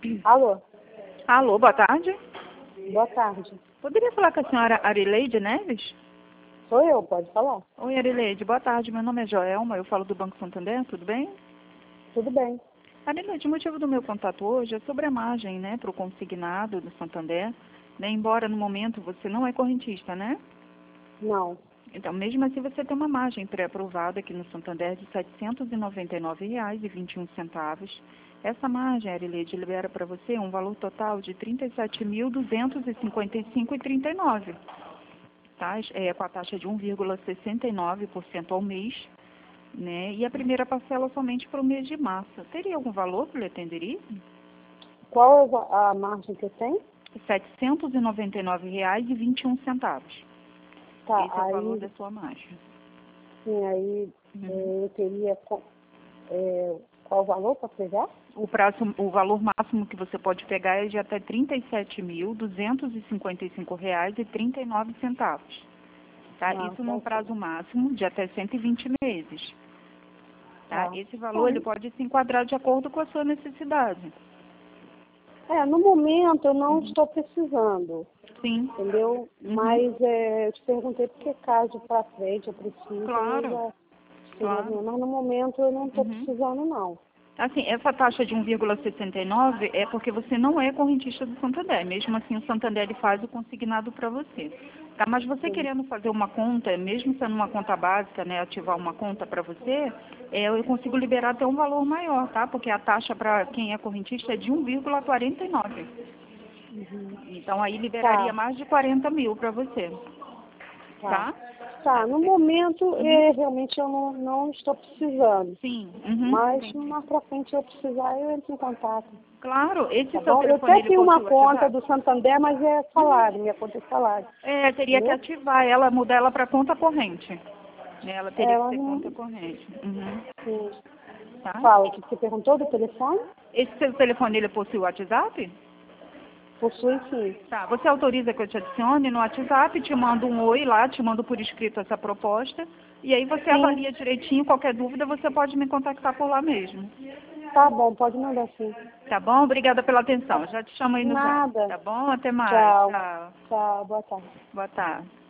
Alô, Alô, boa tarde. boa tarde. Poderia falar com a senhora Arileide Neves? Sou eu, pode falar. Oi, Arileide, boa tarde. Meu nome é Joelma, eu falo do Banco Santander, tudo bem? Tudo bem. Arileide, o motivo do meu contato hoje é sobre a margem, né, para o consignado do Santander, né, embora no momento você não é correntista, né? Não. Então, mesmo assim, você tem uma margem pré-aprovada aqui no Santander de R$ 799,21. Essa margem, Arileide, libera para você um valor total de R$ 37.255,39. Tá? Com a taxa de 1,69% ao mês, né? E a primeira parcela somente para o mês de março. Teria algum valor que lhe atenderia? Qual é a margem que tem? R$ 799,21. Tá, Esse é o valor aí, da sua margem. sim, aí Uhum. eu teria qual o valor para pegar? O valor máximo que você pode pegar é de até R$ 37.255,39. Tá? Ah, Isso tá num ok. prazo máximo de até 120 meses. Tá? Tá. Esse valor ele Então, pode se enquadrar de acordo com a sua necessidade. no momento eu não Uhum. estou precisando, Sim. entendeu? Uhum. Mas eu te perguntei porque caso para frente eu preciso, eu Claro, já seria claro. minha. Mas no momento eu não estou Uhum. precisando, não. Assim, essa taxa de 1,69 é porque você não é correntista do Santander. Mesmo assim, o Santander ele faz o consignado para você. Tá? Mas você Sim. querendo fazer uma conta, mesmo sendo uma conta básica, né, ativar uma conta para você, eu consigo liberar até um valor maior, tá? Porque a taxa para quem é correntista é de 1,49. Uhum. Então, aí liberaria Tá, mais de 40 mil para você, tá. tá? Aí Tá, no você... momento, Uhum. realmente eu não estou precisando. Sim, uhum, Mas entendi. mais pra frente, se eu precisar, eu entro em contato. Claro, esse Tá seu bom? Eu telefone, até ele tenho uma possui o conta WhatsApp? do Santander, mas é Uhum. salário, minha conta é salário. Teria que Entendeu? ativar ela, mudar ela para conta corrente. Né? Ela teria que Ela ser conta não. corrente. Uhum. Sim. Tá? Fala, que você perguntou do telefone? Esse seu telefone, ele possui o WhatsApp? Possui sim. Tá, você autoriza que eu te adicione no WhatsApp, te mando um oi lá, te mando por escrito essa proposta, e aí você Sim. avalia direitinho, qualquer dúvida você pode me contactar por lá mesmo. Tá bom, pode mandar sim. Tá bom? Obrigada pela atenção. Tá. Já te chamo aí no zap. Nada. Tá bom? Até mais. Tchau. Tchau. Tchau, boa tarde. Boa tarde.